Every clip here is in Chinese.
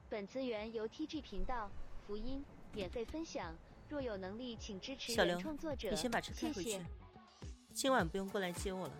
本资源由 TG 频道福音免费分享，若有能力请支持原创作者。 你先把车开回去， 谢谢。 今晚不用过来接我了。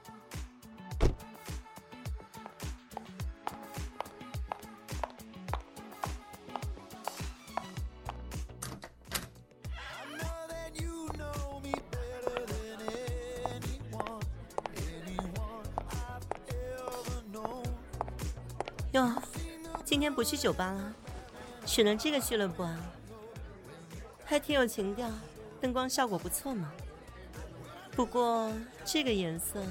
哟，今天不去酒吧了，选了这个俱乐部啊，还挺有情调，灯光效果不错嘛。不过这个颜色，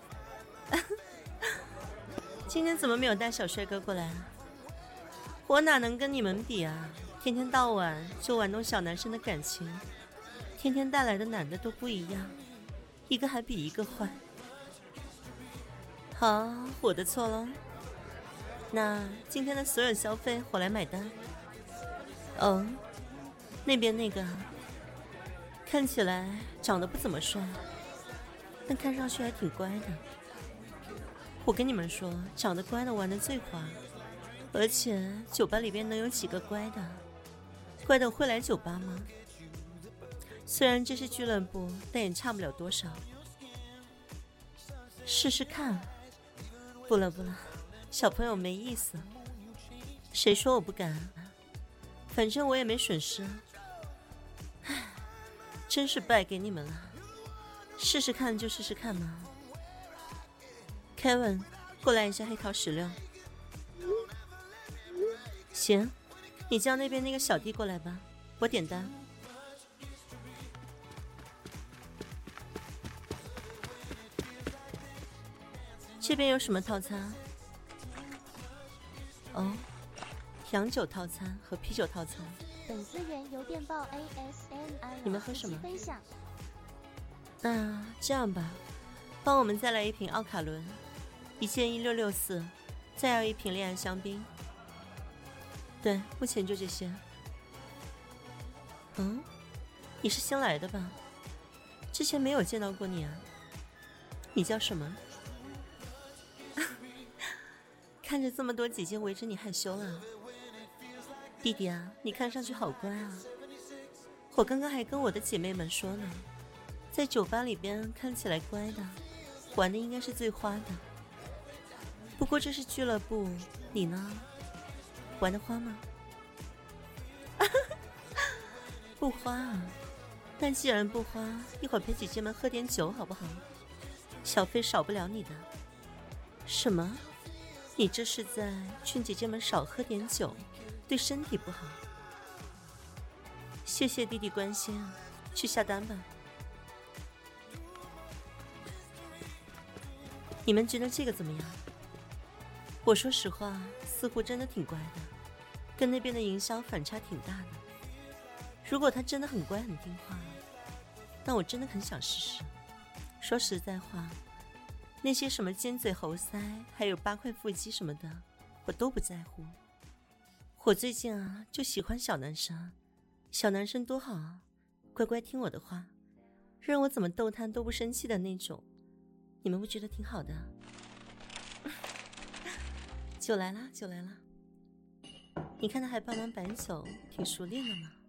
今天怎么没有带小帅哥过来啊？我哪能跟你们比啊？天天到晚就玩弄小男生的感情，天天带来的男的都不一样，一个还比一个坏。好，我的错了。那今天的所有消费我来买单。哦，那边那个看起来长得不怎么帅，但看上去还挺乖的。我跟你们说，长得乖的玩得最花，而且酒吧里边能有几个乖的？乖的会来酒吧吗？虽然这是俱乐部，但也差不了多少。试试看。不了不了，小朋友没意思。谁说我不敢？反正我也没损失。唉，真是败给你们了。试试看就试试看嘛。Kevin， 过来一下黑桃16。行，你叫那边那个小弟过来吧，我点单。这边有什么套餐？哦，洋酒套餐和啤酒套餐。 本资源由电报 ASMR 你们喝什么？ 分享。 那这样吧，帮我们再来一瓶奥卡伦，1件1664，再要一瓶恋爱香槟。对，目前就这些。嗯，你是新来的吧？之前没有见到过你啊。你叫什么？看着这么多姐姐围着你害羞了。弟弟啊，你看上去好乖啊。我刚刚还跟我的姐妹们说呢，在酒吧里边看起来乖的，玩的应该是最花的。不过这是俱乐部，你呢？玩的花吗？不花啊。但既然不花，一会儿陪姐姐们喝点酒好不好？小费少不了你的。什么？你这是在劝姐姐们少喝点酒，对身体不好。谢谢弟弟关心啊，去下单吧。你们觉得这个怎么样？我说实话，似乎真的挺乖的，跟那边的营销反差挺大的。如果他真的很乖很听话，那我真的很想试试。说实在话，那些什么尖嘴猴腮还有8块腹肌什么的我都不在乎。我最近啊就喜欢小男生，小男生多好啊，乖乖听我的话，让我怎么逗他都不生气的那种。你们不觉得挺好的？酒来啦酒来啦，你看他还帮忙摆酒，挺熟练的嘛。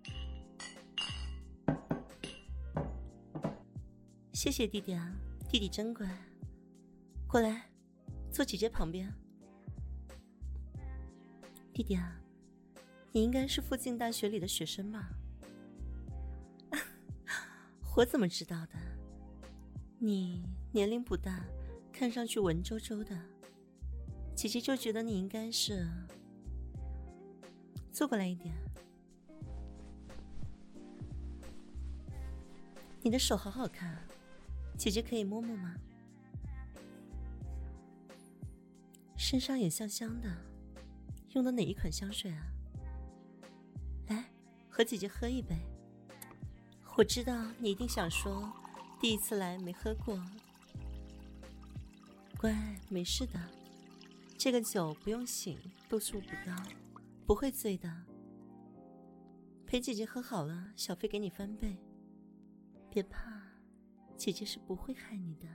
谢谢弟弟啊，弟弟真乖。过来，坐姐姐旁边。弟弟啊，你应该是附近大学里的学生吧？我怎么知道的？你年龄不大，看上去文绉绉的，姐姐就觉得你应该是……坐过来一点。你的手好好看，姐姐可以摸摸吗？身上也香香的，用的哪一款香水啊？来，和姐姐喝一杯。我知道你一定想说，第一次来没喝过。乖，没事的，这个酒不用醒，度数不高，不会醉的。陪姐姐喝好了，小费给你翻倍。别怕，姐姐是不会害你的。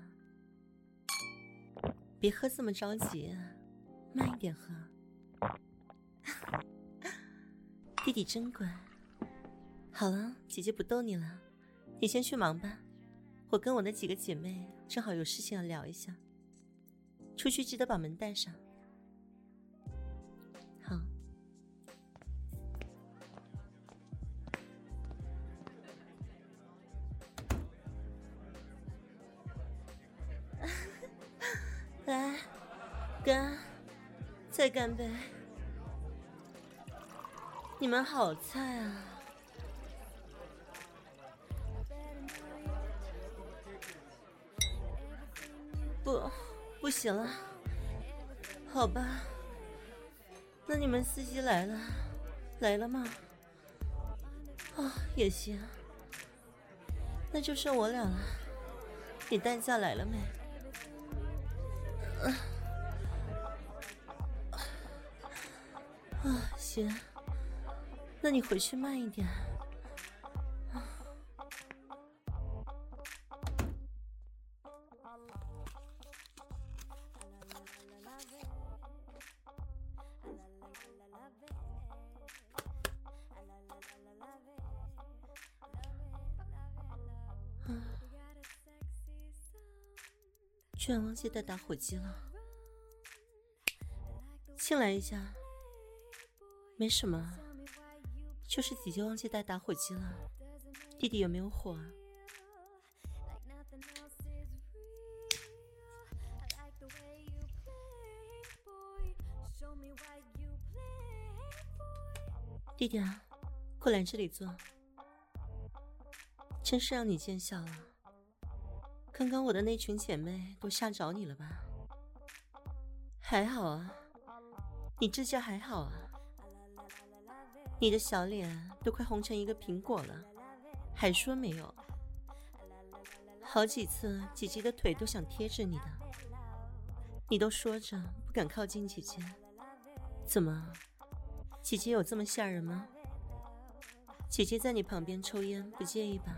别喝这么着急啊，慢一点喝。 弟弟真乖。好了，姐姐不逗你了，你先去忙吧。我跟我的几个姐妹正好有事情要聊一下，出去记得把门带上。好。来，干，再干杯！你们好菜啊！不行了，好吧，那你们司机来了吗？哦，也行，那就剩我俩了。你代驾来了没？行，那你回去慢一点。居然忘记带打火机了，进来一下。没什么，就是姐姐忘记带打火机了。弟弟有没有火啊？弟弟啊，过来这里坐。真是让你见笑了。刚刚我的那群姐妹都吓着你了吧？还好啊，你这叫还好啊。你的小脸都快红成一个苹果了，还说没有？好几次姐姐的腿都想贴着你的，你都说着不敢靠近姐姐。怎么，姐姐有这么吓人吗？姐姐在你旁边抽烟不介意吧？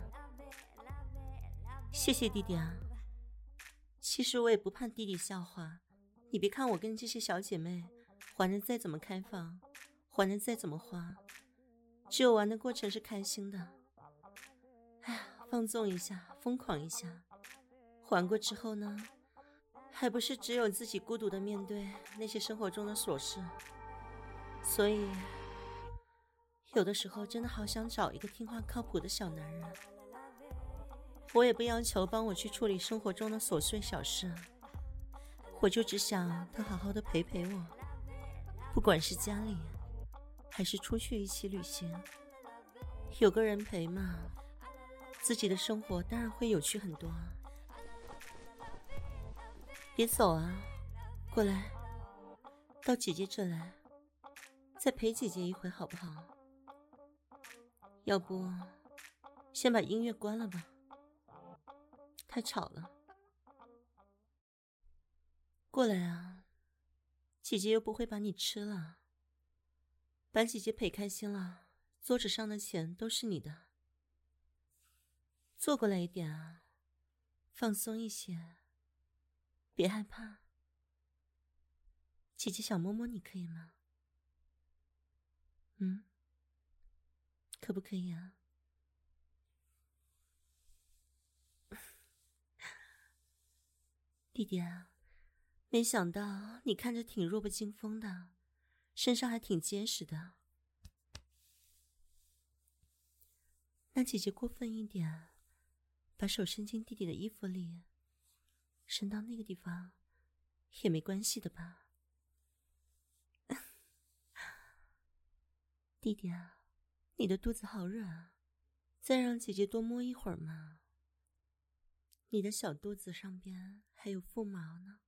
谢谢弟弟啊。其实我也不怕弟弟笑话，你别看我跟这些小姐妹玩得再怎么开放，玩得再怎么花，只有玩的过程是开心的。哎呀，放纵一下，疯狂一下，玩过之后呢，还不是只有自己孤独的面对那些生活中的琐事。所以有的时候真的好想找一个听话靠谱的小男人。我也不要求帮我去处理生活中的琐碎小事，我就只想他好好的陪陪我，不管是家里还是出去一起旅行，有个人陪嘛，自己的生活当然会有趣很多啊。别走啊，过来，到姐姐这来，再陪姐姐一回好不好？要不先把音乐关了吧，太吵了。过来啊，姐姐又不会把你吃了，把姐姐陪开心了，桌子上的钱都是你的。坐过来一点啊，放松一些，别害怕。姐姐想摸摸你可以吗？可不可以啊？弟弟啊，没想到你看着挺弱不禁风的，身上还挺结实的。那姐姐过分一点，把手伸进弟弟的衣服里，伸到那个地方也没关系的吧？弟弟啊，你的肚子好热啊，再让姐姐多摸一会儿嘛。你的小肚子上边还有腹毛呢，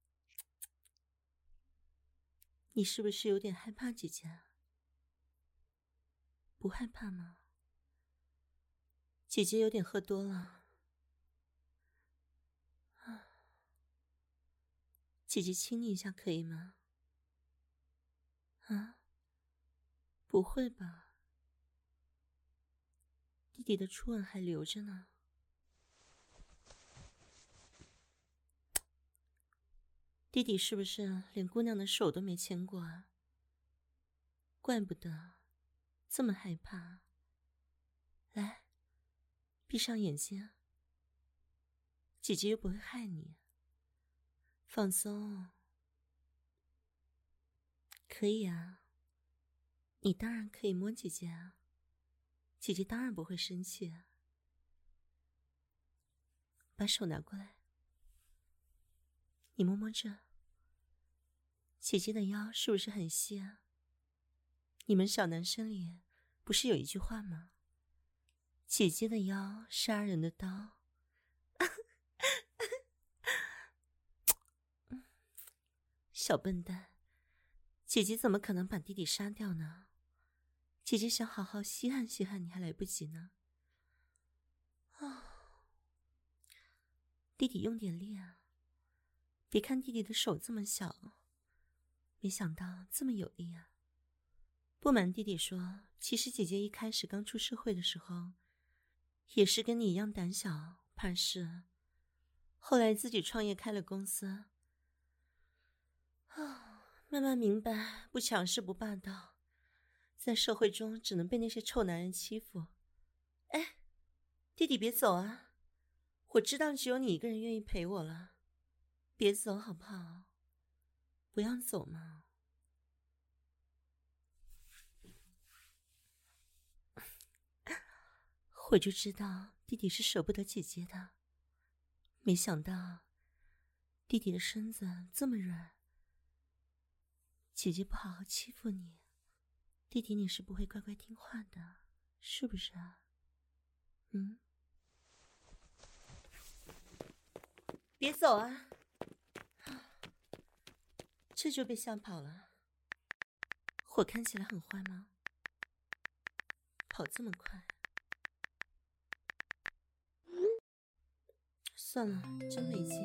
你是不是有点害怕姐姐啊？不害怕吗？姐姐有点喝多了，姐姐亲你一下可以吗？啊？不会吧？弟弟的初吻还留着呢。弟弟是不是连姑娘的手都没牵过啊？怪不得这么害怕？来，闭上眼睛，姐姐又不会害你。放松。可以啊，你当然可以摸姐姐啊，姐姐当然不会生气啊。把手拿过来，你摸摸这，姐姐的腰是不是很细啊？你们小男生里不是有一句话吗？姐姐的腰，杀人的刀。小笨蛋，姐姐怎么可能把弟弟杀掉呢？姐姐想好好稀罕稀罕你还来不及呢。弟弟用点力啊，别看弟弟的手这么小，没想到这么有力啊。不瞒弟弟说，其实姐姐一开始刚出社会的时候也是跟你一样胆小怕事，后来自己创业开了公司，慢慢明白不强势不霸道，在社会中只能被那些臭男人欺负。哎，弟弟别走啊，我知道只有你一个人愿意陪我了，别走好不好？不要走嘛。我就知道弟弟是舍不得姐姐的，没想到弟弟的身子这么软，姐姐不好好欺负你，弟弟你是不会乖乖听话的，是不是啊？别走啊！这就被吓跑了。我看起来很坏吗？跑这么快？算了，真没劲。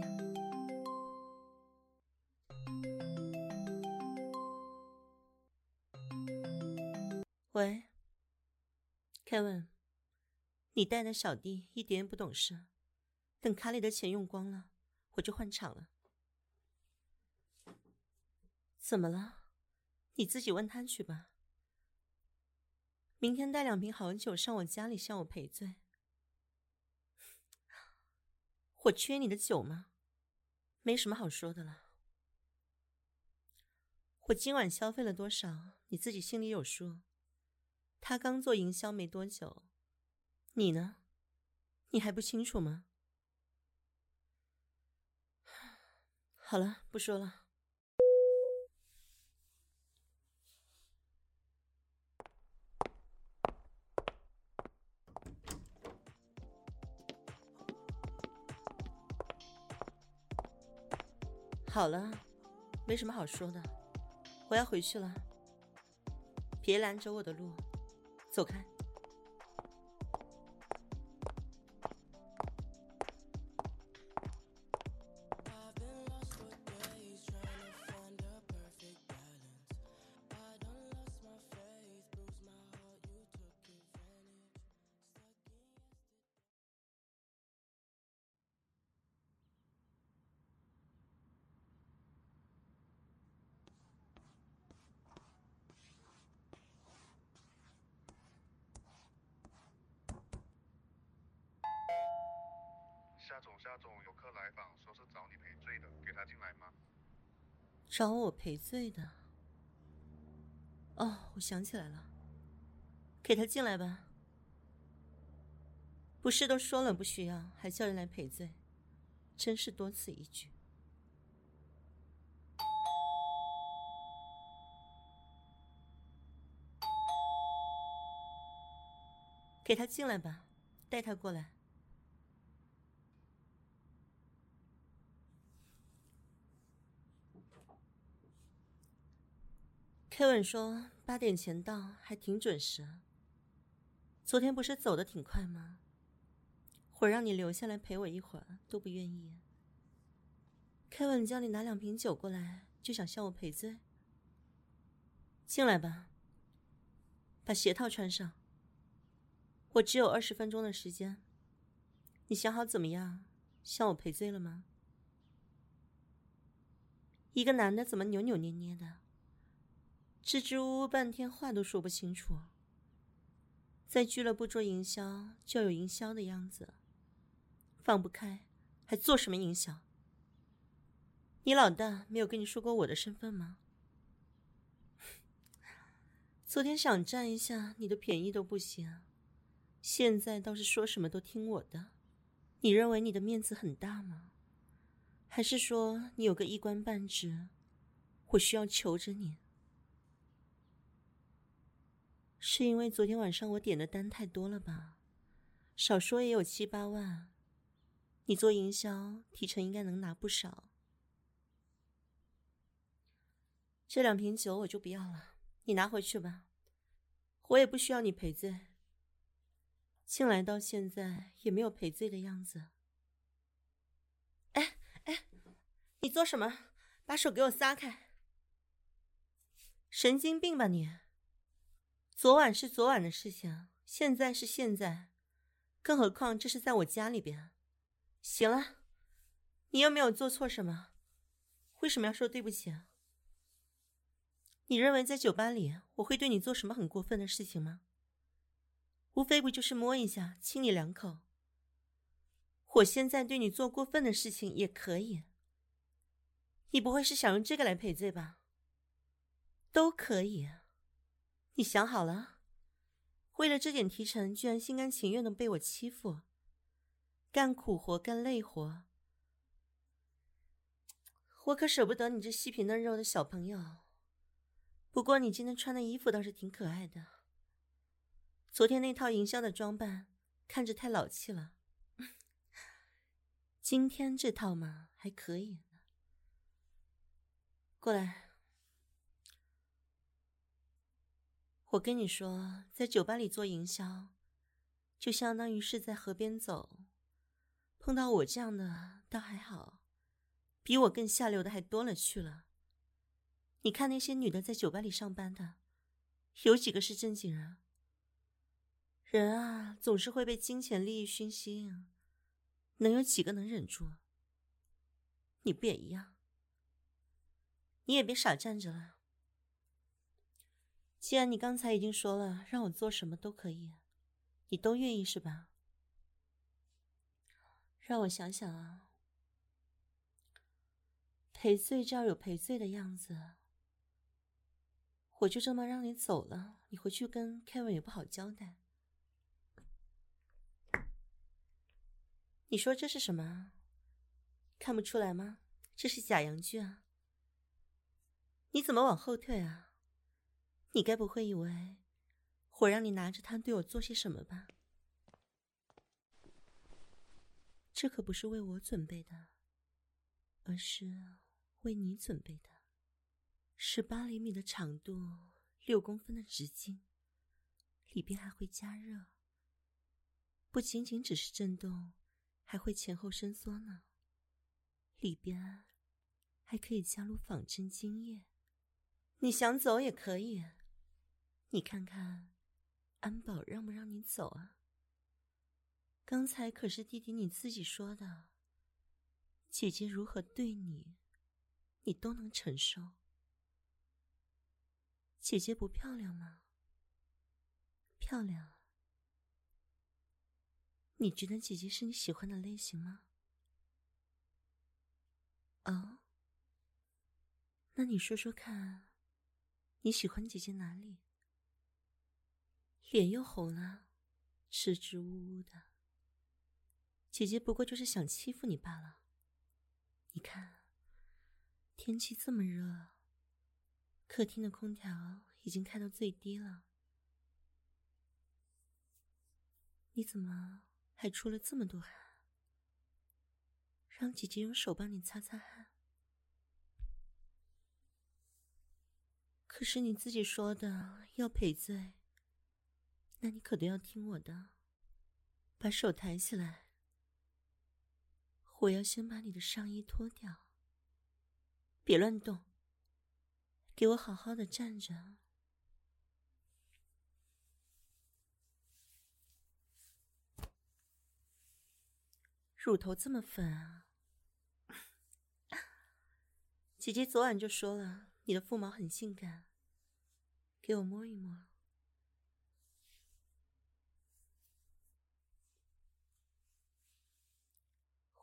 喂 ，Kevin， 你带的小弟一点也不懂事，等卡里的钱用光了，我就换厂了。怎么了？你自己问他去吧。明天带2瓶好酒上我家里向我赔罪。我缺你的酒吗？没什么好说的了。我今晚消费了多少，你自己心里有数。他刚做营销没多久，你呢？你还不清楚吗？好了，不说了。好了，没什么好说的，我要回去了。别拦着我的路，走开。 夏总，有客来访，说是找你赔罪的，给他进来吗？ 找我赔罪的？哦，我想起来了，给他进来吧。不是都说了不需要，还叫人来赔罪，真是多此一举。给他进来吧，带他过来。Kevin 说8点前到，还挺准时。昨天不是走得挺快吗？我让你留下来陪我一会儿，都不愿意。Kevin 叫你拿2瓶酒过来，就想向我赔罪？进来吧，把鞋套穿上。我只有20分钟的时间，你想好怎么样向我赔罪了吗？一个男的怎么扭扭捏捏的，支支吾吾半天话都说不清楚， 在俱乐部做营销就有营销的样子，放不开还做什么营销？你老大没有跟你说过我的身份吗？昨天想占一下你的便宜都不行，现在倒是说什么都听我的。你认为你的面子很大吗？还是说你有个一官半职，我需要求着你？是因为昨天晚上我点的单太多了吧？少说也有7、8万，你做营销提成应该能拿不少。这2瓶酒我就不要了，你拿回去吧，我也不需要你赔罪。进来到现在也没有赔罪的样子。哎，你做什么？把手给我撒开！神经病吧你！昨晚是昨晚的事情，现在是现在，更何况这是在我家里边。行了，你又没有做错什么，为什么要说对不起啊？你认为在酒吧里我会对你做什么很过分的事情吗？无非不就是摸一下，亲你2口。我现在对你做过分的事情也可以，你不会是想用这个来赔罪吧？都可以。你想好了？为了这点提成，居然心甘情愿的被我欺负，干苦活，干累活，我可舍不得你这细皮嫩肉的小朋友。不过你今天穿的衣服倒是挺可爱的，昨天那套营销的装扮看着太老气了，今天这套嘛还可以呢。过来，我跟你说，在酒吧里做营销，就相当于是在河边走，碰到我这样的倒还好，比我更下流的还多了去了。你看那些女的在酒吧里上班的，有几个是正经人？人啊，总是会被金钱利益熏心，能有几个能忍住？你不也一样？你也别傻站着了。既然你刚才已经说了让我做什么都可以，你都愿意是吧？让我想想啊，赔罪就要有赔罪的样子。我就这么让你走了，你回去跟 Kevin 也不好交代。你说这是什么？看不出来吗？这是假洋具啊！你怎么往后退啊？你该不会以为我让你拿着它对我做些什么吧？这可不是为我准备的，而是为你准备的。18厘米的长度，6公分的直径，里边还会加热，不仅仅只是震动，还会前后伸缩呢。里边还可以加入仿真精液，你想走也可以。你看看安保让不让你走啊？刚才可是弟弟你自己说的，姐姐如何对你，你都能承受。姐姐不漂亮吗？漂亮。你觉得姐姐是你喜欢的类型吗？哦，那你说说看，你喜欢姐姐哪里？脸又红了，支支吾吾的。姐姐不过就是想欺负你罢了。你看，天气这么热，客厅的空调已经开到最低了。你怎么还出了这么多汗？让姐姐用手帮你擦擦汗。可是你自己说的要赔罪，那你可得要听我的。把手抬起来，我要先把你的上衣脱掉。别乱动，给我好好的站着。乳头这么粉啊！姐姐昨晚就说了，你的腹毛很性感，给我摸一摸。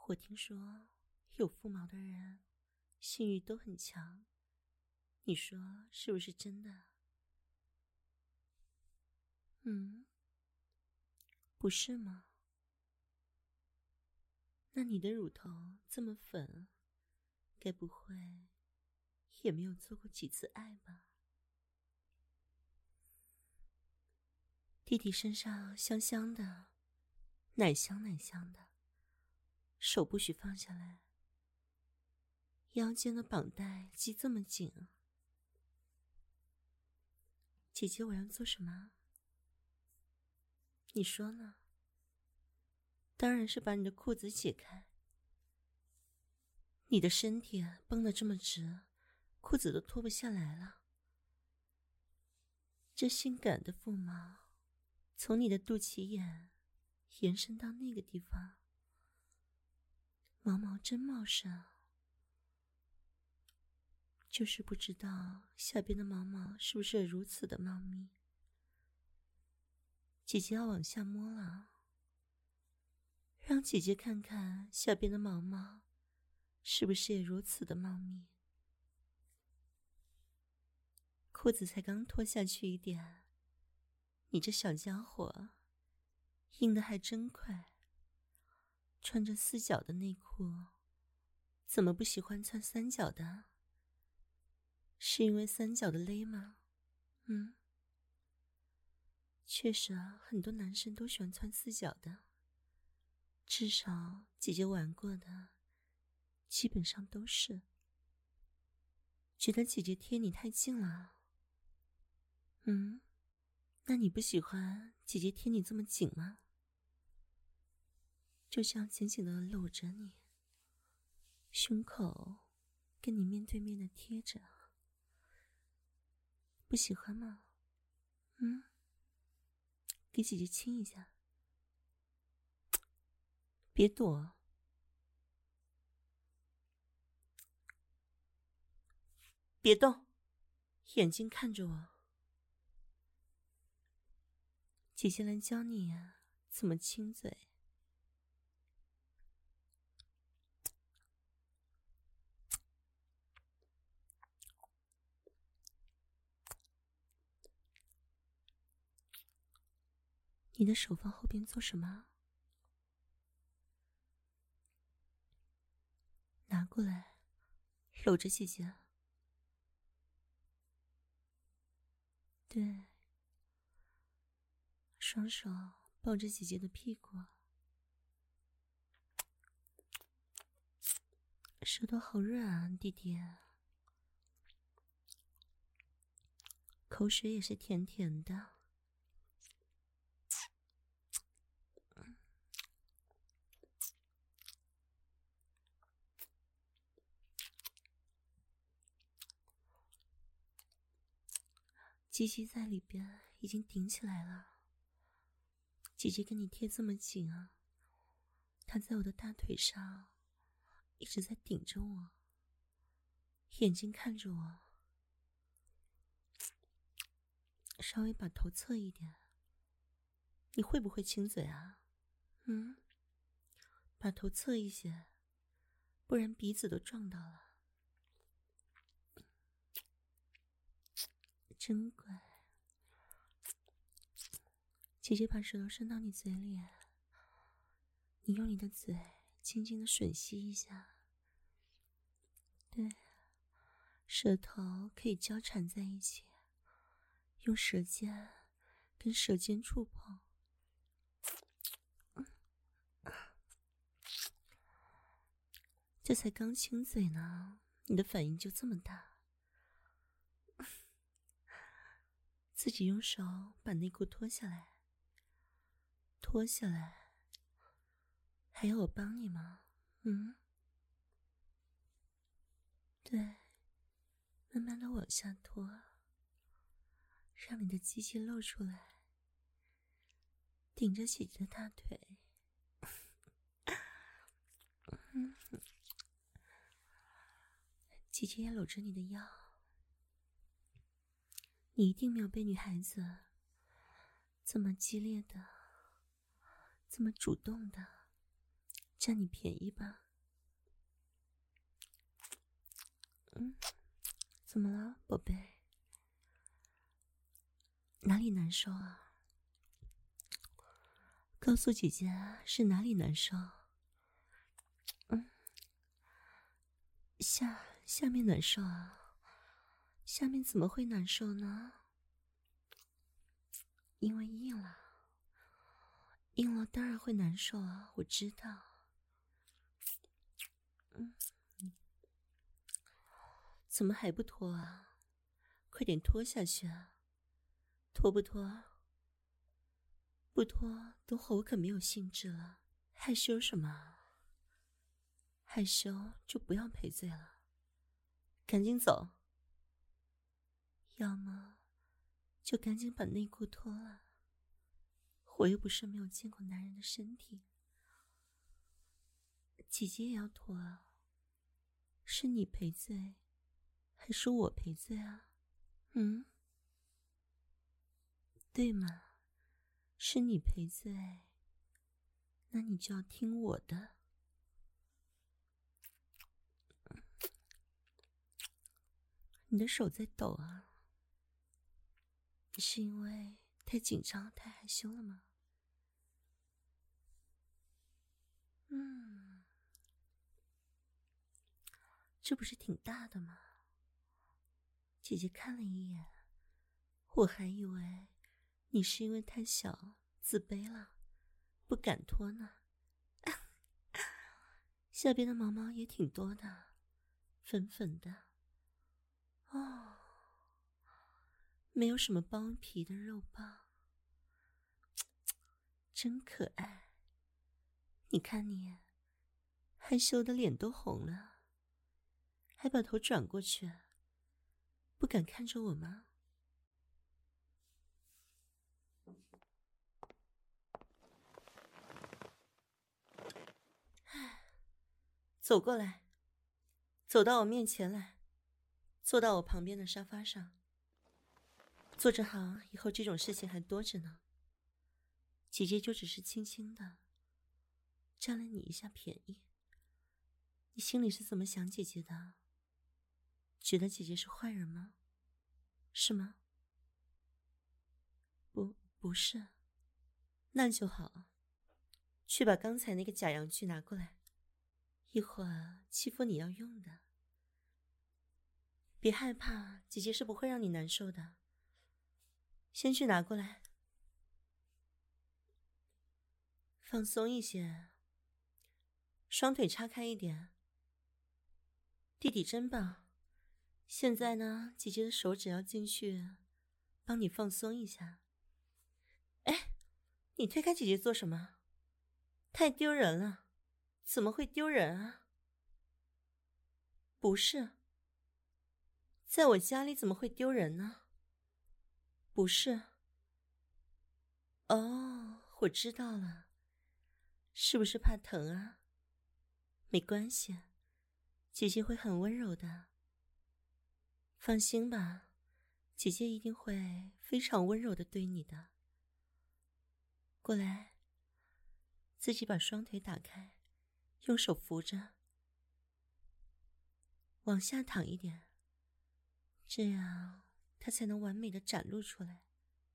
我听说有腹毛的人性欲都很强，你说是不是真的？不是吗？那你的乳头这么粉，该不会也没有做过几次爱吧？弟弟身上香香的，奶香奶香的，手不许放下来，腰间的绑带系这么紧。姐姐，我要做什么？你说呢？当然是把你的裤子解开。你的身体绷得这么直，裤子都脱不下来了。这性感的腹毛从你的肚脐眼延伸到那个地方，毛毛真茂盛。就是不知道下边的毛毛是不是也如此的茂密。姐姐要往下摸了，让姐姐看看下边的毛毛是不是也如此的茂密。裤子才刚脱下去一点，你这小家伙硬得还真快。穿着4角的内裤，怎么不喜欢穿3角的？是因为3角的勒吗？确实啊，很多男生都喜欢穿4角的，至少姐姐玩过的基本上都是。觉得姐姐贴你太近了？那你不喜欢姐姐贴你这么紧吗？就这样紧紧的搂着你，胸口跟你面对面的贴着，不喜欢吗？给姐姐亲一下，别躲，别动，眼睛看着我。姐姐来教你呀，怎么亲嘴。你的手放后边做什么？拿过来，搂着姐姐。对，双手抱着姐姐的屁股，舌头好软啊，弟弟。口水也是甜甜的。鸡鸡在里边已经顶起来了，姐姐跟你贴这么紧啊，她在我的大腿上一直在顶着我，眼睛看着我，稍微把头侧一点。你会不会亲嘴啊？把头侧一些，不然鼻子都撞到了。真乖。姐姐把舌头伸到你嘴里，你用你的嘴轻轻的吮吸一下。对，舌头可以交缠在一起，用舌尖跟舌尖触碰。这才刚亲嘴呢，你的反应就这么大。自己用手把内裤脱下来，脱下来，还要我帮你吗？对，慢慢的往下脱，让你的鸡鸡露出来，顶着姐姐的大腿。姐姐也搂着你的腰，你一定没有被女孩子这么激烈的、这么主动的占你便宜吧。怎么了，宝贝？哪里难受啊？告诉姐姐是哪里难受？下面难受啊？下面怎么会难受呢？因为硬了，硬了当然会难受啊，我知道。怎么还不脱啊？快点脱下去啊！脱不脱？不脱，等会我可没有兴致了。害羞什么？害羞就不要赔罪了，赶紧走。要么就赶紧把内裤脱了，我又不是没有见过男人的身体。姐姐也要脱啊，是你赔罪还是我赔罪啊？对嘛，是你赔罪，那你就要听我的。你的手在抖啊，是因为太紧张太害羞了吗？这不是挺大的吗？姐姐看了一眼，我还以为你是因为太小自卑了，不敢脱呢。下边的毛毛也挺多的，粉粉的。哦，没有什么包皮的肉棒，真可爱。你看你，害羞的脸都红了，还把头转过去，不敢看着我吗？走过来，走到我面前来，坐到我旁边的沙发上。坐着好，以后这种事情还多着呢。姐姐就只是轻轻的占了你一下便宜，你心里是怎么想姐姐的？觉得姐姐是坏人吗？是吗？不是。那就好，去把刚才那个假阳具拿过来，一会儿欺负你要用的。别害怕，姐姐是不会让你难受的。先去拿过来，放松一些，双腿叉开一点。弟弟真棒，现在呢，姐姐的手指要进去帮你放松一下。哎，你推开姐姐做什么？太丢人了，怎么会丢人啊？不是，在我家里怎么会丢人呢？不是。哦，我知道了，是不是怕疼啊？没关系，姐姐会很温柔的。放心吧，姐姐一定会非常温柔的对你的。过来，自己把双腿打开，用手扶着，往下躺一点，这样它才能完美的展露出来。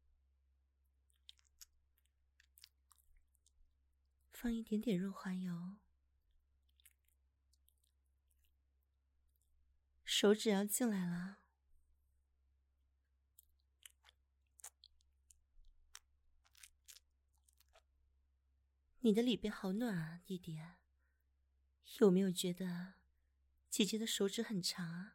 放一点点润滑油，手指要进来了。你的里边好暖啊，弟弟。有没有觉得姐姐的手指很长啊？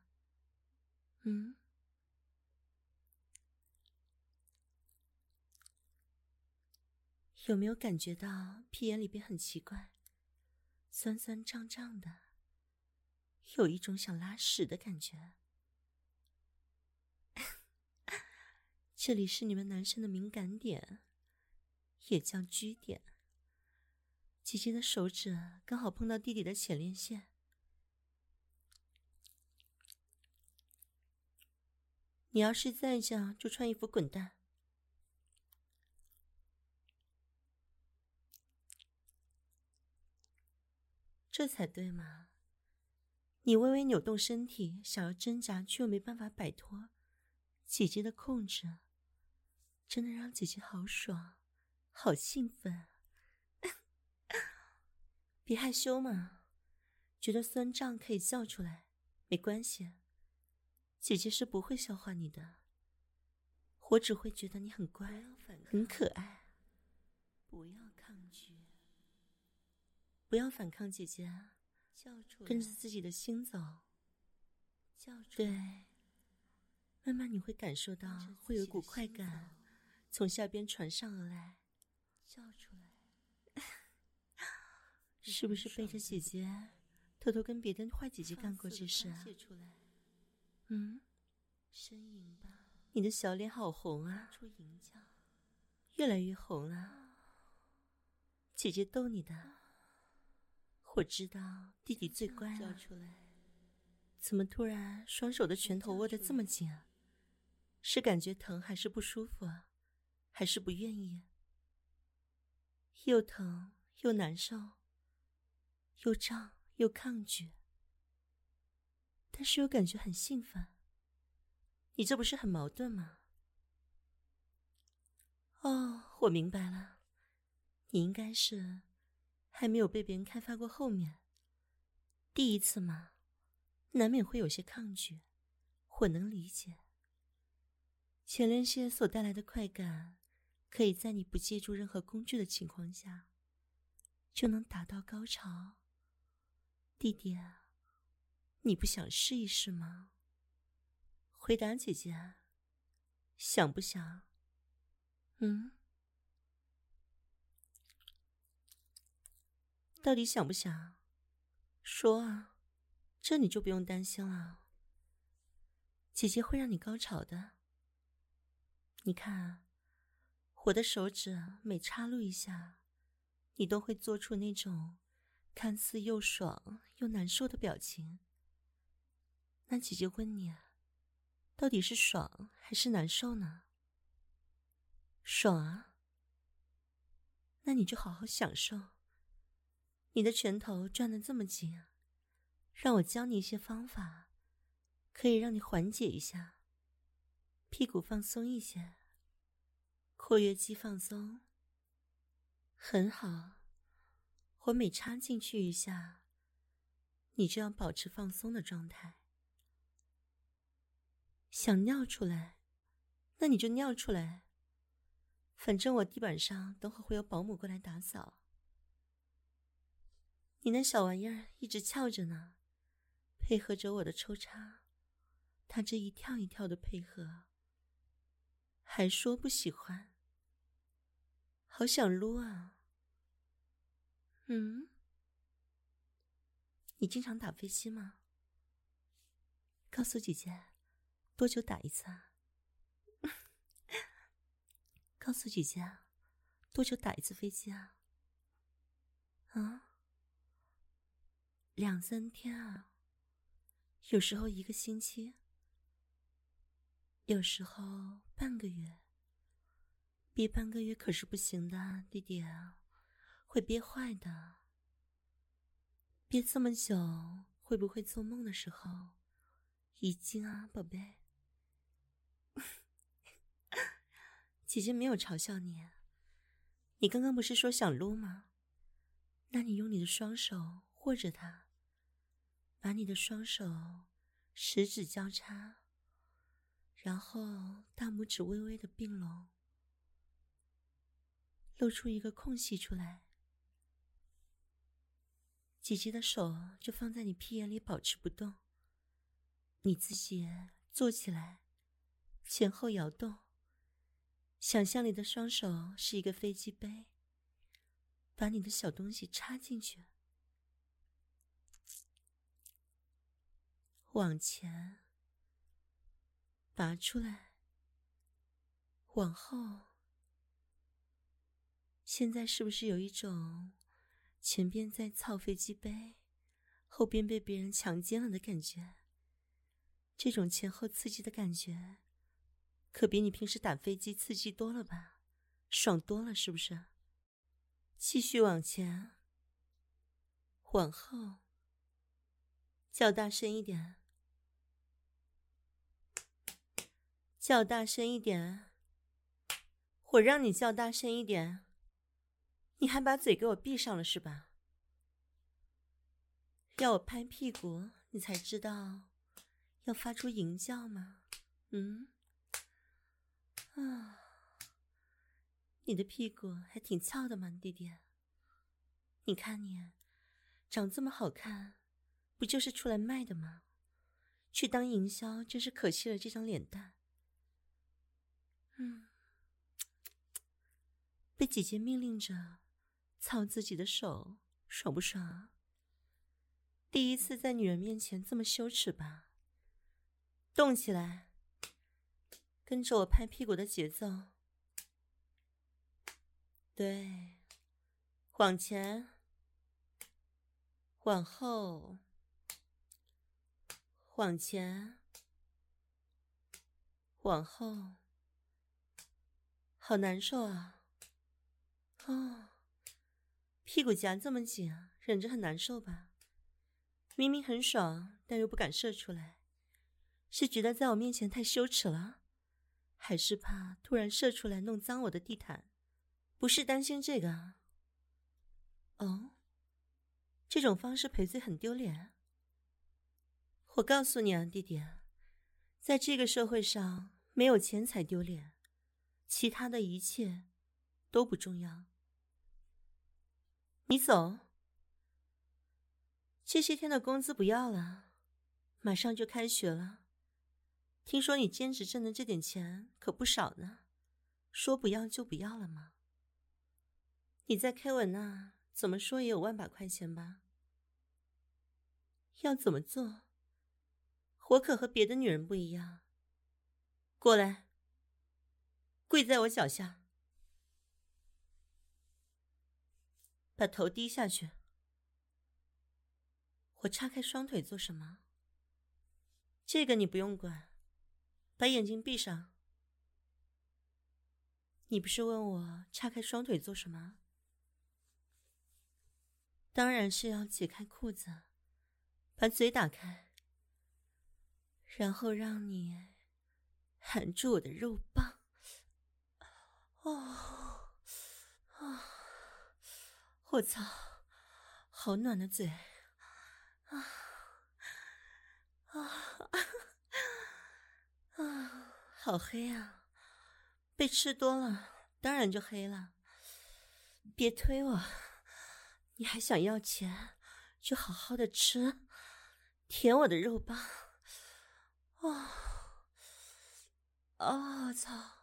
有没有感觉到屁眼里边很奇怪，酸酸胀胀的，有一种想拉屎的感觉？这里是你们男生的敏感点，也叫 G 点。姐姐的手指刚好碰到弟弟的前列腺，你要是再这样，就穿衣服滚蛋。 这才对嘛。你微微扭动身体，想要挣扎，却又没办法摆脱姐姐的控制，真的让姐姐好爽，好兴奋。别害羞嘛，觉得酸胀可以叫出来，没关系，姐姐是不会消化你的，我只会觉得你很乖，很可爱。不要抗拒，不要反抗姐姐，跟着自己的心走。对，慢慢你会感受到会有一股快感从下边传上而来。是不是背着姐姐偷偷跟别的坏姐姐干过这事啊？你的小脸好红啊，越来越红了。姐姐逗你的，我知道弟弟最乖了。怎么突然双手的拳头握得这么紧啊？是感觉疼还是不舒服啊？还是不愿意？又疼又难受，又胀又抗拒，但是又感觉很兴奋。你这不是很矛盾吗？哦，我明白了，你应该是还没有被别人开发过后面，第一次嘛，难免会有些抗拒，我能理解。前列腺所带来的快感，可以在你不借助任何工具的情况下，就能达到高潮。弟弟啊，你不想试一试吗？回答姐姐，想不想？到底想不想？说啊，这你就不用担心了。姐姐会让你高潮的。你看，我的手指每插入一下，你都会做出那种看似又爽又难受的表情。那姐姐问你，到底是爽还是难受呢？爽啊，那你就好好享受。你的拳头攥得这么紧，让我教你一些方法，可以让你缓解一下。屁股放松一些，括约肌放松。很好，我每插进去一下，你就要保持放松的状态。想尿出来，那你就尿出来。反正我地板上等会会有保姆过来打扫。你那小玩意儿一直翘着呢，配合着我的抽插，它这一跳一跳的配合，还说不喜欢，好想撸啊。你经常打飞机吗？告诉姐姐，多久打一次啊？告诉姐姐，多久打一次飞机啊？2、3天啊，有时候1个星期，有时候半个月。憋半个月可是不行的，弟弟啊，会憋坏的。憋这么久，会不会做梦的时候遗精啊，宝贝？姐姐没有嘲笑你，你刚刚不是说想撸吗？那你用你的双手握着它，把你的双手食指交叉，然后大拇指微微的并拢，露出一个空隙出来。姐姐的手就放在你屁眼里保持不动，你自己坐起来，前后摇动，想象你的双手是一个飞机杯，把你的小东西插进去，往前拔出来，往后。现在是不是有一种前边在操飞机杯，后边被别人强奸了的感觉？这种前后刺激的感觉可比你平时打飞机刺激多了吧，爽多了是不是？继续往前， 往后，叫大声一点，叫大声一点，我让你叫大声一点，你还把嘴给我闭上了是吧？要我拍屁股，你才知道要发出淫叫吗？你的屁股还挺翘的嘛，弟弟。你看你长这么好看，不就是出来卖的吗？去当营销真是可惜了这张脸蛋。被姐姐命令着操自己的手，爽不爽啊？第一次在女人面前这么羞耻吧？动起来，跟着我拍屁股的节奏。对，往前，往后，往前，往后，好难受啊！屁股夹这么紧啊，忍着很难受吧？明明很爽，但又不敢射出来，是觉得在我面前太羞耻了，还是怕突然射出来弄脏我的地毯？不是担心这个啊？这种方式赔罪很丢脸。我告诉你啊，弟弟，在这个社会上，没有钱才丢脸，其他的一切都不重要。你走，这些天的工资不要了，马上就开学了。听说你兼职挣的这点钱可不少呢，说不要就不要了吗？你在 K 文那怎么说也有万把块钱吧？要怎么做？我可和别的女人不一样。过来，跪在我脚下，把头低下去。我叉开双腿做什么？这个你不用管，把眼睛闭上。你不是问我叉开双腿做什么？当然是要解开裤子，把嘴打开，然后让你含住我的肉棒。我操，好暖的嘴好黑啊，被吃多了当然就黑了。别推我，你还想要钱就好好的吃，舔我的肉棒。操！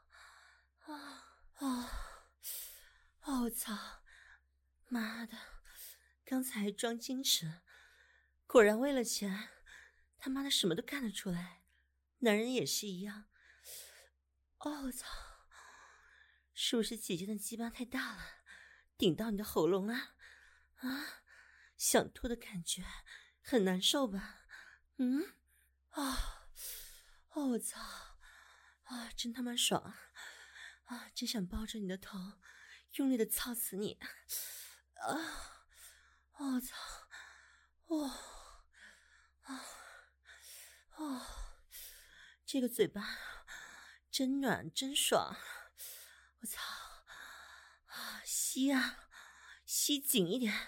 我操！妈的，刚才还装矜持，果然为了钱，他妈的什么都干得出来。男人也是一样。我操！是不是姐姐的鸡巴太大了，顶到你的喉咙了？想吐的感觉很难受吧？我操！真他妈爽！真想抱着你的头，用力的操死你！我操！这个嘴巴真暖真爽！我操！吸啊，吸紧一点！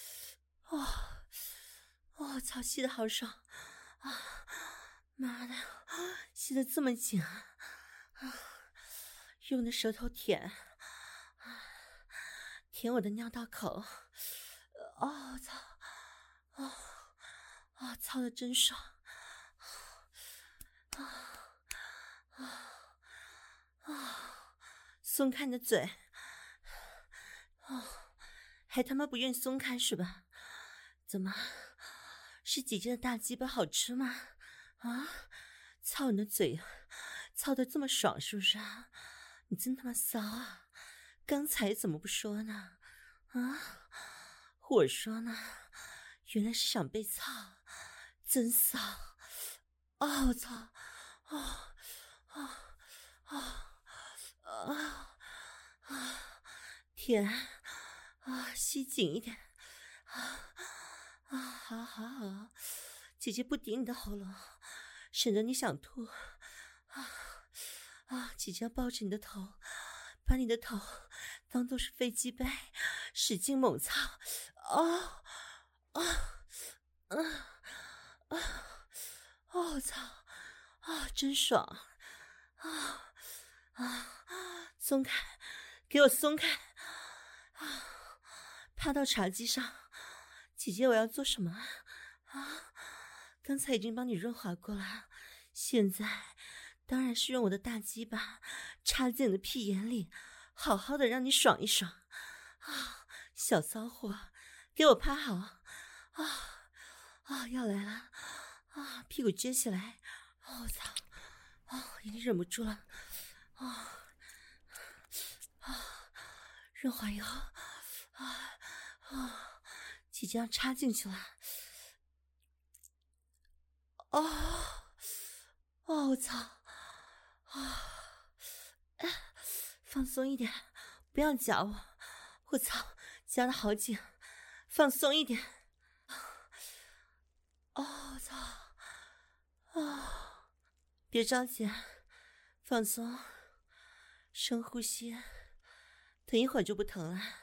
我操，吸的好爽！妈的，吸得这么紧啊！用的舌头舔我的尿道口。操！操的真爽！松开你的嘴！还他妈不愿意松开是吧？怎么，是姐姐的大鸡巴好吃吗？操你的嘴，操得这么爽是不是啊？你真他妈骚啊！刚才怎么不说呢？我说呢，原来是想被操，真骚！我操！舔！吸紧一点！ 好好好，姐姐不顶你的喉咙，省得你想吐。姐姐要抱着你的头，把你的头当作是飞机杯，使劲猛操。操！真爽！松开，给我松开！趴到茶几上，姐姐我要做什么刚才已经帮你润滑过了，现在当然是用我的大鸡巴插进你的屁眼里，好好的让你爽一爽。小骚货，给我趴好！要来了！屁股撅起来！我操！已经忍不住了！润滑油！即将插进去了！我操！放松一点，不要夹我！我操，夹得好紧，放松一点！我操！别着急，放松，深呼吸，等一会儿就不疼了。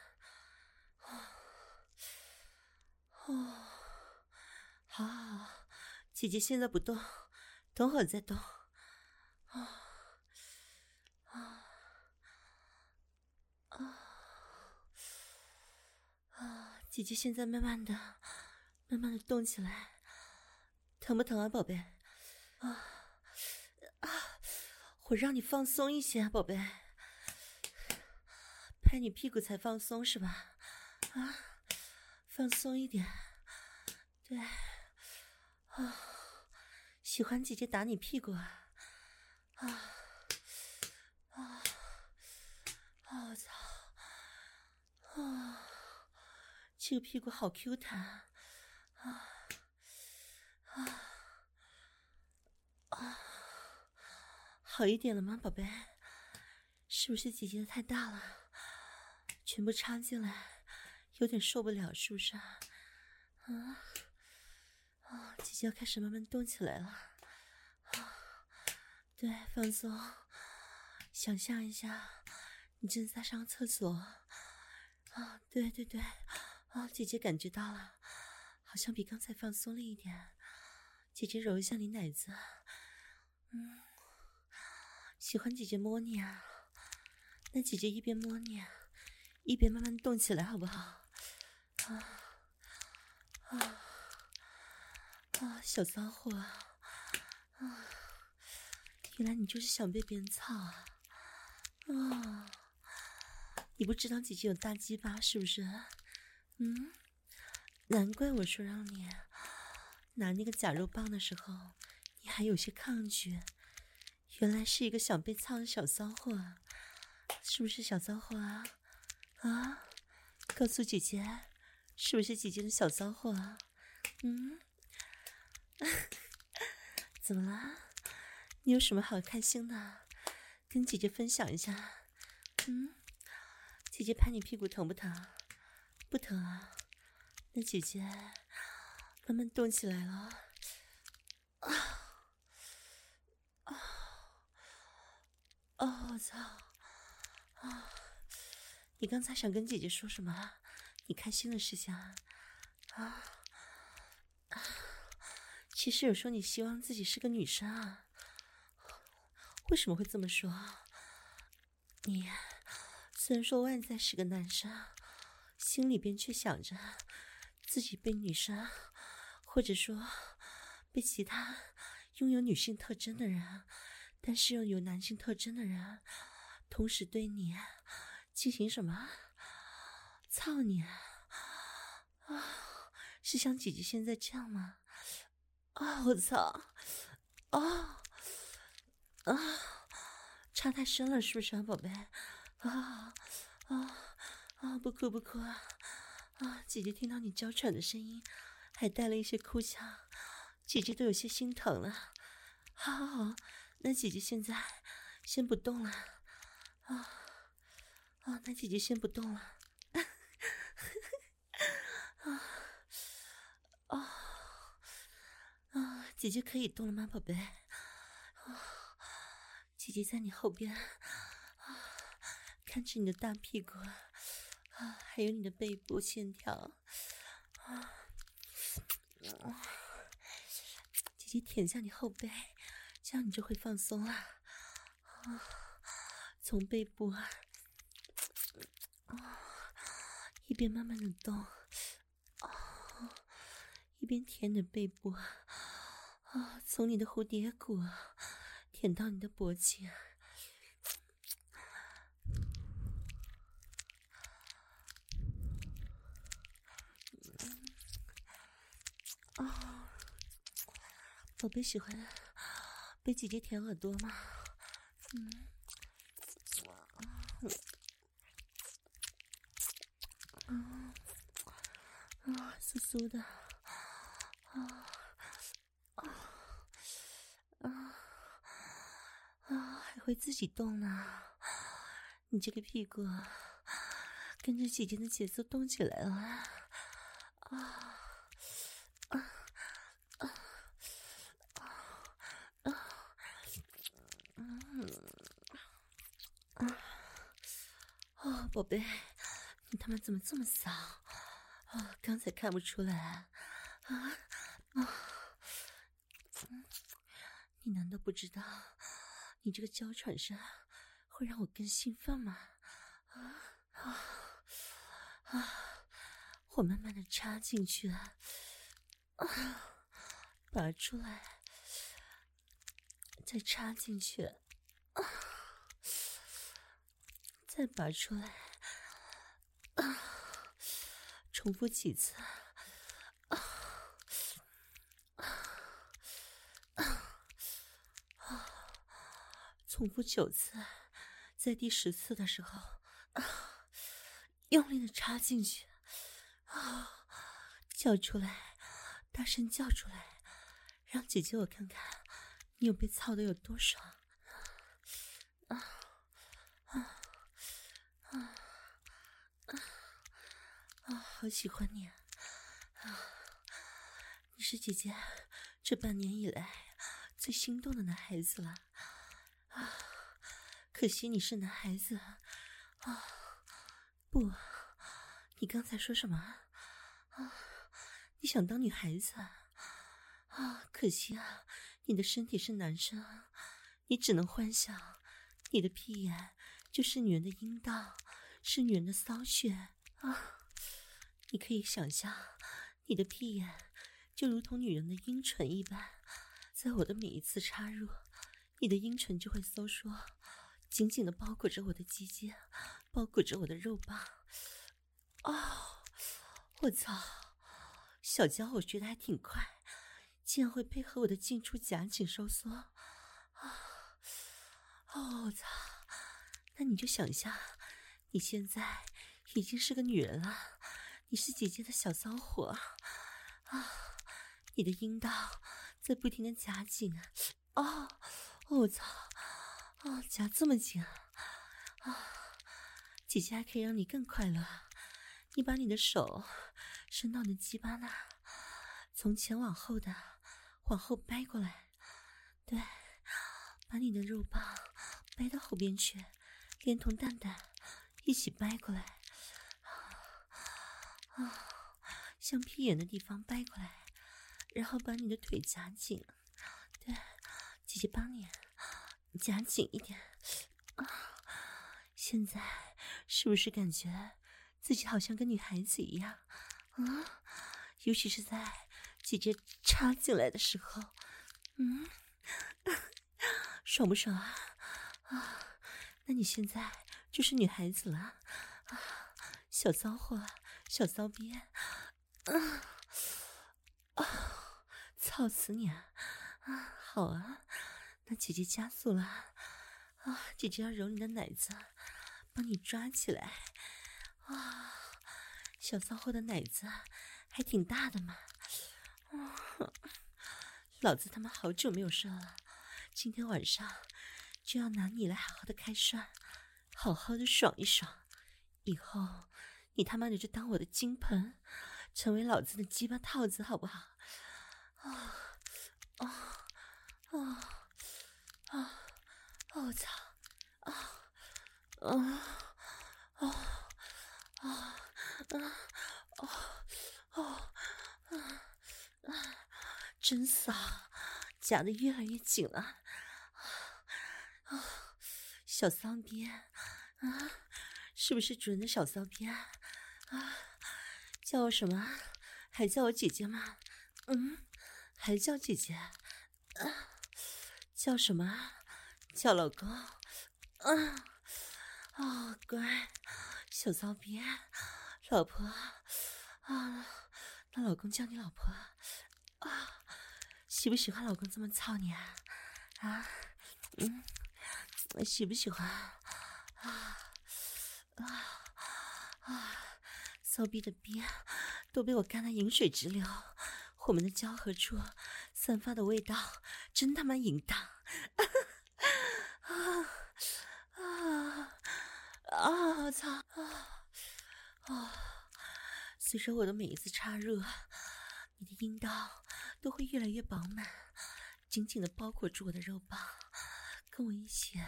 好，姐姐现在不动，等会儿再动。姐姐现在慢慢的动起来，疼不疼啊，宝贝？我让你放松一些啊，宝贝。拍你屁股才放松是吧？放松一点。对，喜欢姐姐打你屁股啊？我操！这个屁股好 Q 弹好一点了吗，宝贝？是不是姐姐的太大了，全部插进来，有点受不了，是不是姐姐要开始慢慢动起来了。对，放松，想象一下，你正在上厕所。对，姐姐感觉到了，好像比刚才放松了一点。姐姐揉一下你奶子。喜欢姐姐摸你啊？那姐姐一边摸你，一边慢慢动起来，好不好？小骚货原来你就是想被别人操啊！你不知道姐姐有大鸡巴是不是？难怪我说让你拿那个假肉棒的时候，你还有些抗拒。原来是一个想被操的小骚货，是不是小骚货啊？告诉姐姐，是不是姐姐的小骚货啊？怎么了？你有什么好开心的？跟姐姐分享一下。姐姐拍你屁股疼不疼？不疼啊？那姐姐慢慢动起来了。我操！你刚才想跟姐姐说什么？你开心的事情其实有时候你希望自己是个女生啊。为什么会这么说？你虽然说外在是个男生，心里边却想着自己被女生，或者说被其他拥有女性特征的人，但是又有男性特征的人，同时对你进行什么？操你是像姐姐现在这样吗？我操！插太深了是不是啊，宝贝？不哭不哭姐姐听到你娇喘的声音，还带了一些哭腔，姐姐都有些心疼了。好，那姐姐现在先不动了。那姐姐先不动了。 姐姐可以动了吗，宝贝？姐姐在你后边看着你的大屁股还有你的背部线条姐姐舔下你后背，这样你就会放松了从背部一边慢慢的动一边舔你的背部从你的蝴蝶骨舔到你的脖颈宝贝喜欢被姐姐舔耳朵吗？酥酥的还会自己动呢，你这个屁股跟着姐姐的节奏动起来了宝贝，你他妈怎么这么骚刚才看不出来你难道不知道你这个娇喘声会让我更兴奋吗？我慢慢的插进去拔出来再插进去再拔出来重复几次重复9次，在第10次的时候用力的插进去叫出来，大声叫出来，让姐姐我看看你有被操得有多爽好喜欢你你是姐姐这半年以来最心动的男孩子了可惜你是男孩子不，你刚才说什么你想当女孩子可惜你的身体是男生你只能幻想你的屁眼就是女人的阴道，是女人的骚穴你可以想象你的屁眼就如同女人的阴唇一般，在我的每一次插入，你的阴唇就会收缩，紧紧地包裹着我的鸡鸡，包裹着我的肉棒我操，小娇我觉得还挺快，竟然会配合我的进出夹紧收缩我操，那你就想一下你现在已经是个女人了，你是姐姐的小骚货你的阴道在不停的夹紧我操夹这么紧姐姐还可以让你更快乐，你把你的手伸到你的鸡巴那，从前往后的往后掰过来，对，把你的肉棒掰到后边去，连同蛋蛋一起掰过来向屁眼的地方掰过来，然后把你的腿夹紧，对，姐姐帮你夹紧一点现在是不是感觉自己好像个女孩子一样尤其是在姐姐插进来的时候爽不爽那你现在就是女孩子了小骚货，小骚逼操死你好那姐姐加速了姐姐要揉你的奶子，帮你抓起来小骚货的奶子还挺大的嘛老子他妈好久没有射了，今天晚上就要拿你来好好的开涮，好好的爽一爽，以后你他妈的就当我的金盆，成为老子的鸡巴套子好不好我操！真骚，夹得越来越紧了。小骚逼是不是主人的小骚逼啊？叫我什么？还叫我姐姐吗？还叫姐姐？叫什么？叫老公？乖，小骚逼，老婆那老公叫你老婆喜不喜欢老公这么操你啊？喜不喜欢？骚逼的逼都被我干得饮水直流，我们的交合处散发的味道真他妈淫荡！操！随着我的每一次插入，你的阴道都会越来越饱满，紧紧地包裹住我的肉棒，跟我一起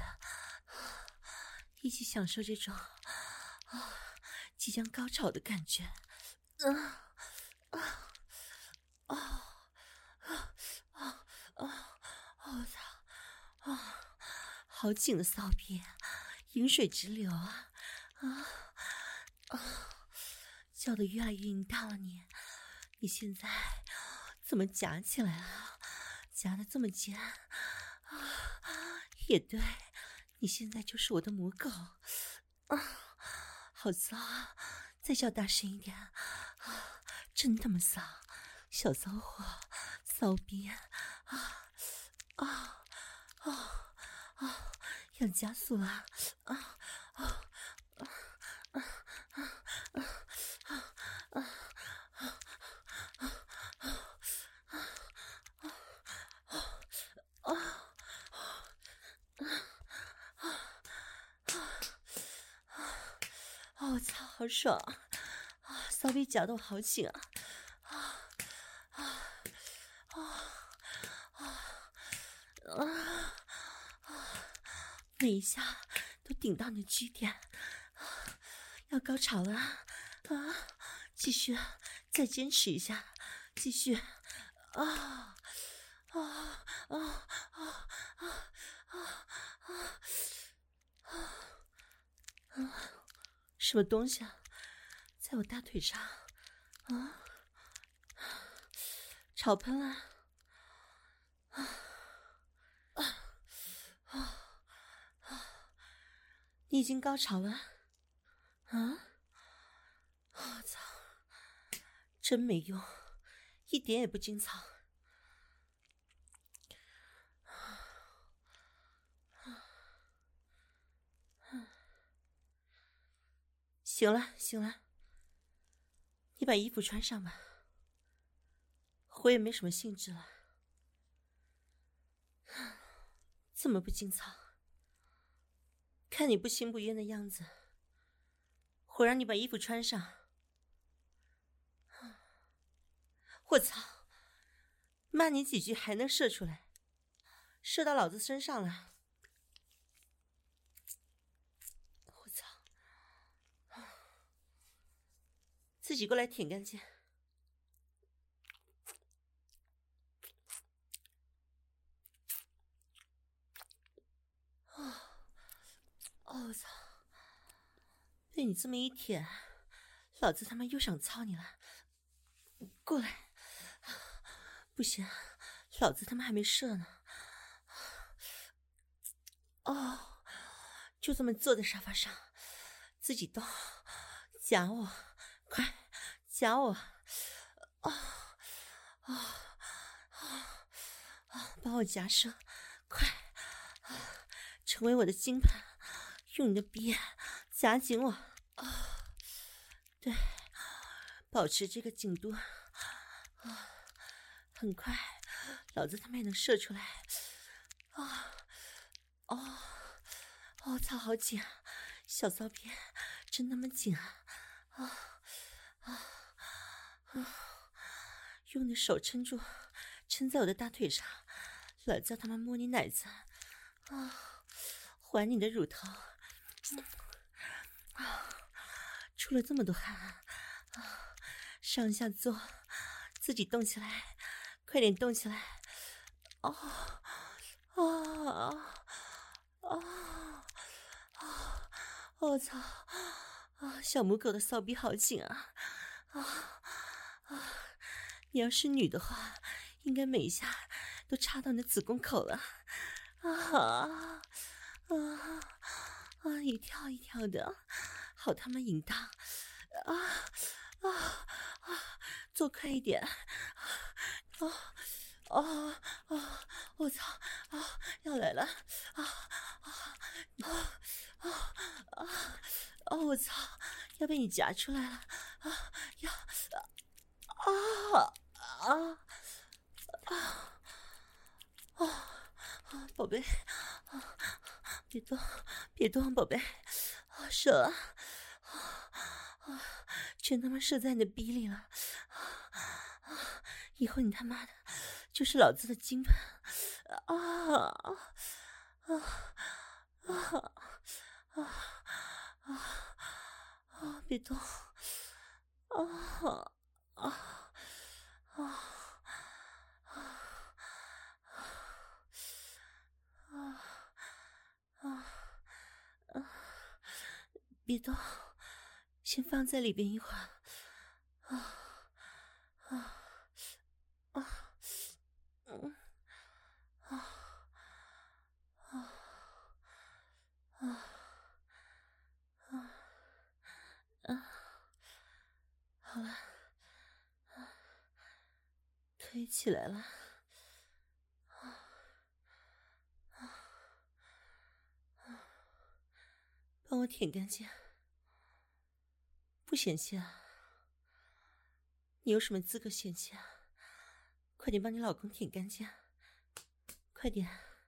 享受这种即将高潮的感觉。我操！好紧的骚逼，饮水直流啊！叫得越来越淫荡了你现在怎么夹起来了？夹得这么尖也对，你现在就是我的母狗好骚啊！再叫大声一点真他妈骚！小骚货，骚逼要加速了我操，好爽骚逼夹得我好紧每一下都顶到你的G点要高潮了继续，再坚持一下，继续什么东西在我大腿上潮喷了你已经高潮了我操，真没用，一点也不精彩。行了，你把衣服穿上吧，我也没什么兴致了。这么不精彩，看你不情不愿的样子，我让你把衣服穿上。我操，骂你几句还能射出来，射到老子身上了。我操，自己过来舔干净。我操，被你这么一舔，老子他妈又想操你了。过来，不行，老子他妈还没射呢。就这么坐在沙发上，自己动，夹我，快夹我，把我夹射，快，成为我的金盘，用你的逼夹紧我，对，保持这个紧度，很快，老子他妈也能射出来，操，好紧啊！小骚逼真他妈紧用你手撑住撑在我的大腿上，老子要他妈摸你奶子啊，还你的乳头啊，出了这么多汗啊，上下做，自己动起来，快点动起来！哦啊啊啊！我操啊！小母狗的骚逼好紧啊啊啊！你要是女的话，应该每一下都插到你的子宫口了啊啊啊！一跳一跳的，好他妈淫荡啊啊啊！做快一点啊啊啊！我操啊！要来了啊啊啊啊啊！哦，我操！要被你夹出来了啊！要啊啊啊啊！宝贝啊，别动，别动，宝贝啊，射啊啊！全他妈射在你的逼里了啊！以后你他妈的就是老子的金盆啊啊啊啊啊啊！别动啊啊啊啊！别动，先放在里边一会儿啊啊啊嗯啊啊啊啊啊！好了，可以起来了。帮我舔干净，不嫌弃啊？你有什么资格嫌弃啊？快点帮你老公舔干净，快点！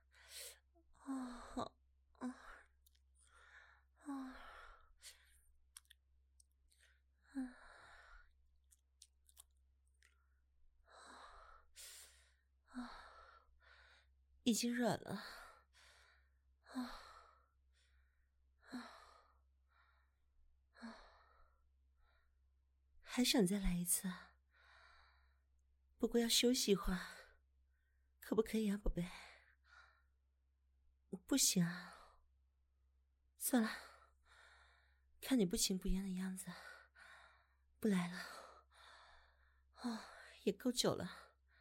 啊啊啊！已经软了啊！还想再来一次啊？不过要休息一会儿，可不可以啊，宝贝？不行啊，算了，看你不情不愿的样子，不来了。哦，也够久了。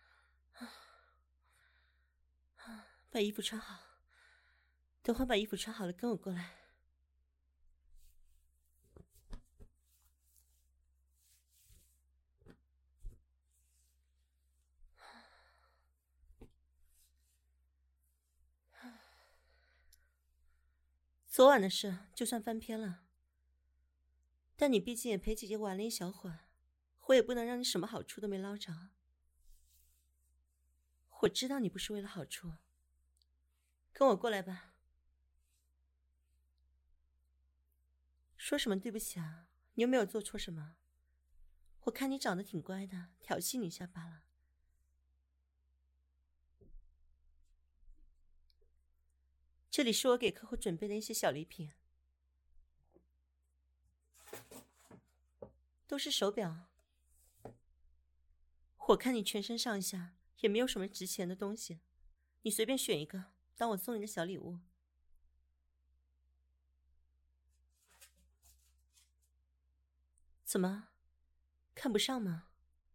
把衣服穿好，等会把衣服穿好了跟我过来。昨晚的事就算翻篇了，但你毕竟也陪姐姐玩了一小会儿，我也不能让你什么好处都没捞着。我知道你不是为了好处，跟我过来吧。说什么对不起啊？你又没有做错什么，我看你长得挺乖的，调戏你一下罢了。这里是我给客户准备的一些小礼品，都是手表。我看你全身上下也没有什么值钱的东西，你随便选一个当我送你的小礼物。怎么，看不上吗？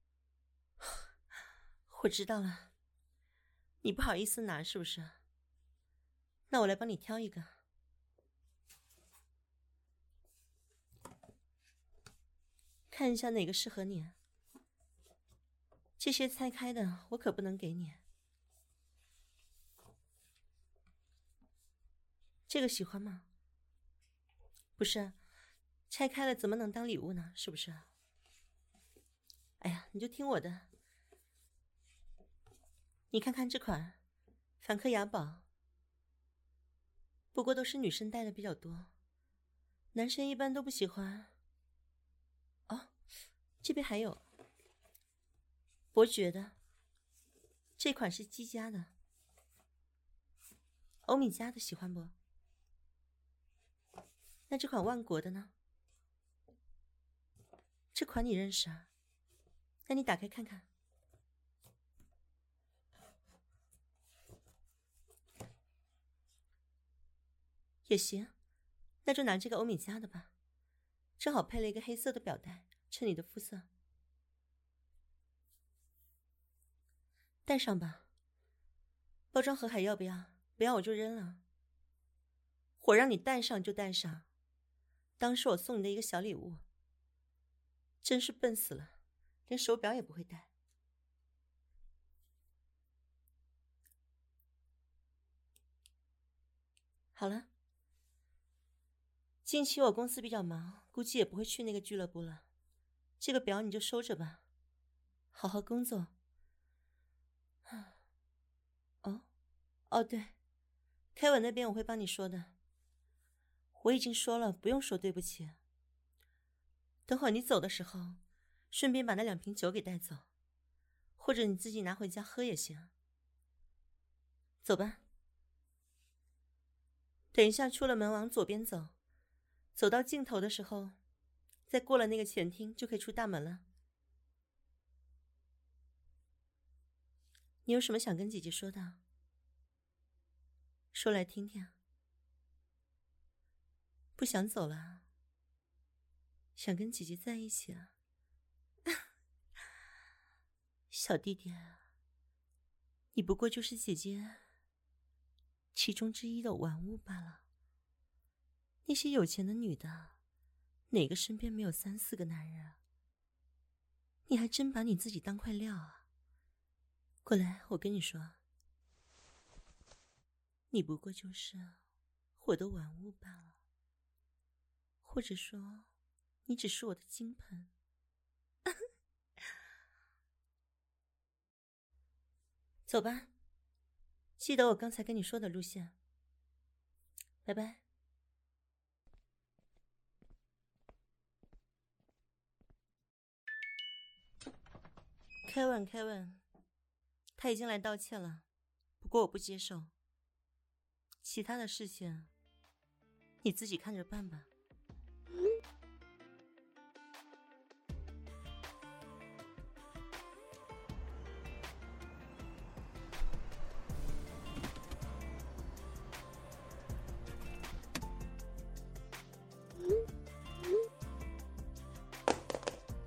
我知道了，你不好意思拿是不是？那我来帮你挑一个。看一下哪个适合你。这些拆开的我可不能给你。这个喜欢吗？不是，拆开了怎么能当礼物呢？是不是？哎呀，你就听我的。你看看这款梵克雅宝，不过都是女生戴的比较多，男生一般都不喜欢。哦，这边还有伯爵的， 这款是姬家的，欧米茄的喜欢不？那这款万国的呢？这款你认识啊？那你打开看看。也行，那就拿这个欧米茄的吧，正好配了一个黑色的表带，衬你的肤色。带上吧。包装盒还要不要？不要我就扔了。我让你带上就带上，当是我送你的一个小礼物。真是笨死了，连手表也不会戴。好了，近期我公司比较忙，估计也不会去那个俱乐部了。这个表你就收着吧，好好工作。哦对，凯文那边我会帮你说的。我已经说了，不用说对不起。等会儿你走的时候，顺便把那2瓶酒给带走，或者你自己拿回家喝也行。走吧。等一下出了门往左边走，走到尽头的时候，再过了那个前厅就可以出大门了。你有什么想跟姐姐说的？说来听听。不想走了，想跟姐姐在一起啊。小弟弟，你不过就是姐姐其中之一的玩物罢了。那些有钱的女的，哪个身边没有3、4个男人？你还真把你自己当块料啊！过来，我跟你说，你不过就是我的玩物罢了，或者说，你只是我的金盆。走吧，记得我刚才跟你说的路线。拜拜。Kevin， 他已经来道歉了，不过我不接受。其他的事情，你自己看着办吧。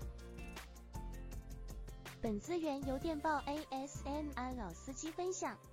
本资源由电报 ASMR 老司机分享。